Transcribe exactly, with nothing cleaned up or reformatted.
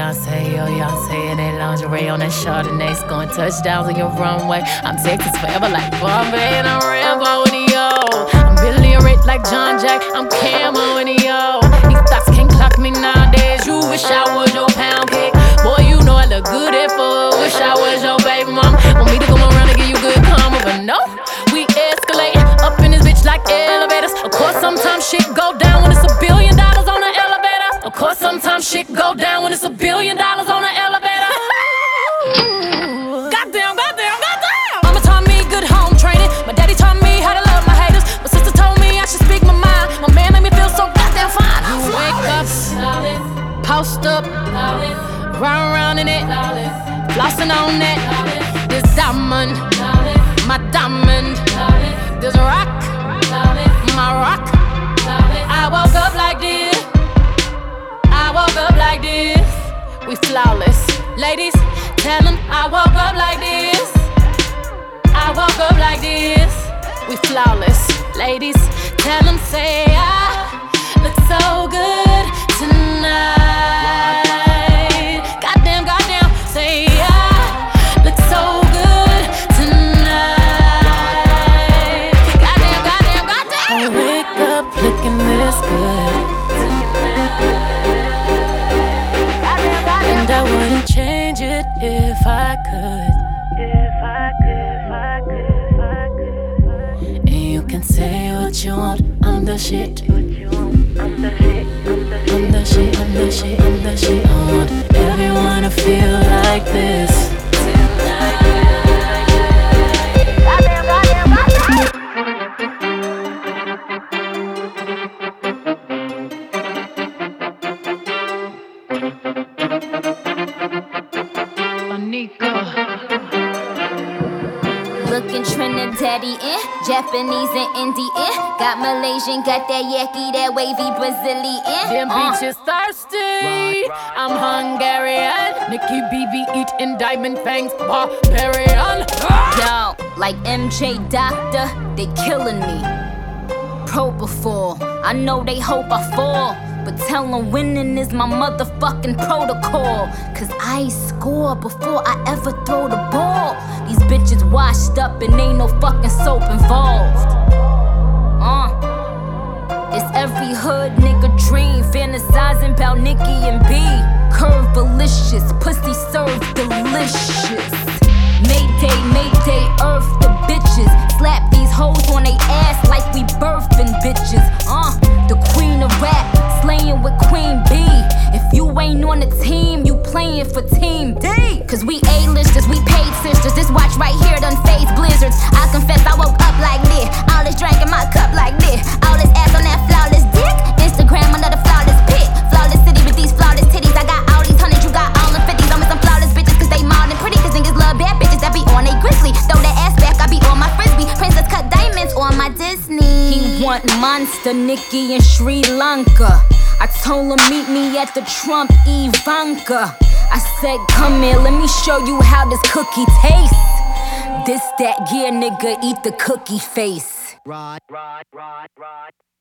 Beyonce, yo, Beyonce in that lingerie on that Chardonnay, scoring touchdowns on your runway. I'm Texas forever like Bombay, and I'm Rambo in yo. I'm billion rich like John Jack, I'm Camo in yo. These thoughts can't clock me nowadays. You wish I was your pound cake. Boy, you know I look good at four. Wish I was your baby mom. Want me to come around and give you good karma, but no, we escalate up in this bitch like elevators. Of course, sometimes shit go down when it's a billion dollars on the elevator. Of course, sometimes shit go down when it's a billion dollars on the elevator. Goddamn, goddamn, goddamn. Mama taught me good home training. My daddy taught me how to love my haters. My sister told me I should speak my mind. My man made me feel so goddamn fine. You wake up, post up, round round in it, flossing on that. This diamond, my diamond. This rock, my rock. I woke up like this. I woke up like this. We flawless. Ladies, tell them I woke up like this. I woke up like this. We flawless. Ladies, tell them say I look so good tonight. Goddamn, goddamn, say I look so good tonight. Goddamn, goddamn, goddamn. I wake up looking this good. And I wouldn't change it if I could. If I could, if I could, if I could. And you can say what you want, I'm the shit. I'm the shit, I'm the shit, I'm the shit, I'm the shit. I want everyone to feel like this. Looking Trinidadian, Japanese and Indian. Got Malaysian, got that yaki, that wavy Brazilian. Them uh. bitches thirsty. I'm Hungarian. Nicki B B eating diamond fangs, barbarian. Yo, like M J Doctor, they killing me. Propofol, I know they hope I fall, but tell them winning is my motherfucking protocol. Cause I score before I ever throw the ball. These bitches washed up and ain't no fucking soap involved. Uh, it's every hood nigga dream, fantasizing about Nicki and B. Curve delicious, pussy served delicious. Mayday, mayday, earth the bitches. Slap these hoes on they ass like we birthing bitches. Uh, the queen of rap, slaying with Queen B. If you ain't on the team, you playing for Team D. Cause we A-listers, we paid sisters. This watch right here done phase blizzards. I confess I woke up like this. All this drink in my cup like this. All this ass on that flawless dick. Instagram another flawless pic. Flawless city with these flawless titties. I got all these hundreds, you got all the fifties. I'm with some flawless bitches cause they mild and pretty. Cause niggas love bad bitches that be on they grizzly. Throw that ass back, I be on my frisbee. Princess cut diamonds on my Disney. He want Monster, Nicki, and Sri Lanka. I told him meet me at the Trump Ivanka. I said come here, let me show you how this cookie tastes. This that, yeah nigga, eat the cookie face. Ride, ride, ride, ride.